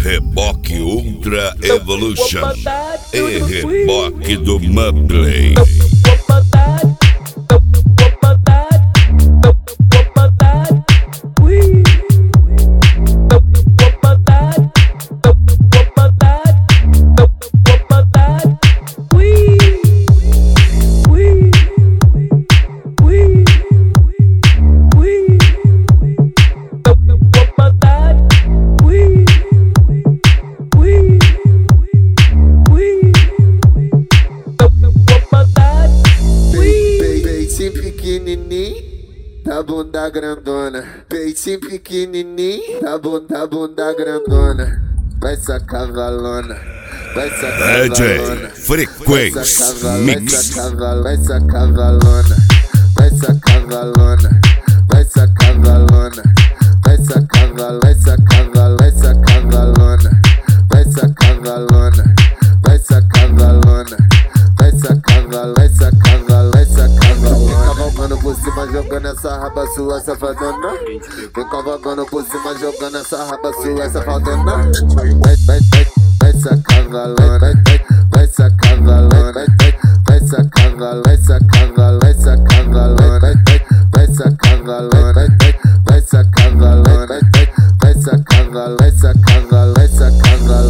Reboque Ultra Evolution e reboque do Muplay. Pequenininho, da bunda grandona. Peitinho pequenininho, da bunda grandona. Vai essa cavalona, vai essa cavalona. Frequência Mix. Vai essa cavalona, vai essa cavalona, vai essa cavalona, vai essa cavalona, vai essa cavalona, vai essa cavalona, vai essa cavalona, vai essa cavalona, vai essa cavalona, vai essa cavalona, vai essa cavalona. Cavalgando por cima, jogando essa raba sua safadona. Vem cavalgando por cima, jogando essa raba sua safadona. Vai essa cavalona, vai essa cavalona, vai essa cavalona, vai essa cavalona, vai essa cavalona.